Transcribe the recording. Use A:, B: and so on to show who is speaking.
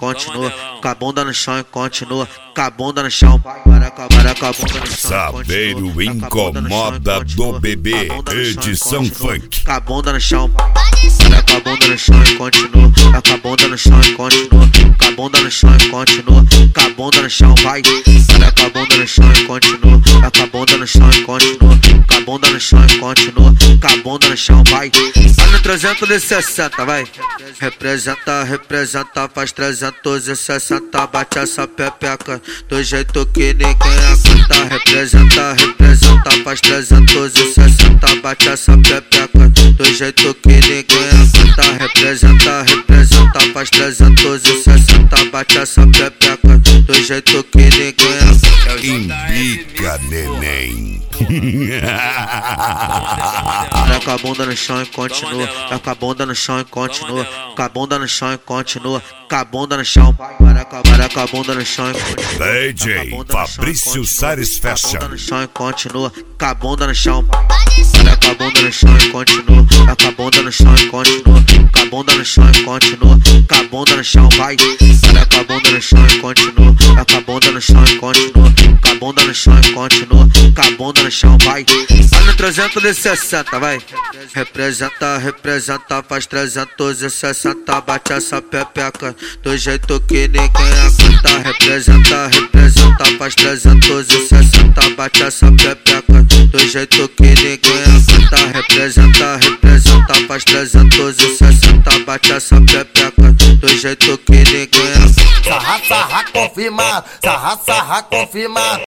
A: continua. Com a bunda no chão e continua. Com a bunda no chão, para com a bunda no chão.
B: Saveiro incomoda do bebê, edição funk.
A: Com a bunda no chão, para com a bunda no chão e continua. Com a bunda no chão e continua. Com a bunda no chão e continua. Com a bunda no chão, vai. Para com a bunda no chão e continua. Com a bunda no chão e continua. Com a bunda no chão e continua. Com a bunda no chão, vai. Vai no 360, vai. Representa, representa, faz 360. Bate essa pepeca do jeito que ninguém aguenta. Representa, representa, faz 360. Bate essa pepeca do jeito que ninguém aguenta. Representa, representa, faz 360. Bate essa pepeca do jeito que ninguém aguenta.
B: Embica, neném.
A: Com a bunda no chão e continua. Com a bunda no chão e continua. Com a bunda no chão e continua. Com a bunda no chão. Para com a bunda no chão e continua.
B: DJ Fabrício Sares Fashion.
A: Com a bunda no chão e continua. Com a bunda no chão. Para com a bunda no chão e continua. Com a bunda no chão e continua. Com a bunda no chão e continua. Com a bunda no chão, vai. Para com a bunda no chão e continua. Com a bunda no chão e continua. Com a bunda no chão e continua. Com a bunda no chão, vai. Vai no 360, vai. Representa, representa, faz 360. Bate essa pepeca do jeito que ninguém aguenta. Representa, representa, faz 360. Bate essa pepeca do jeito que ninguém aguenta. Representa, representa, faz 360. Bate essa pepeca do jeito que ninguém aguenta.
C: Sarra, sarra, confirmado. Sarra, sarra, confirmado.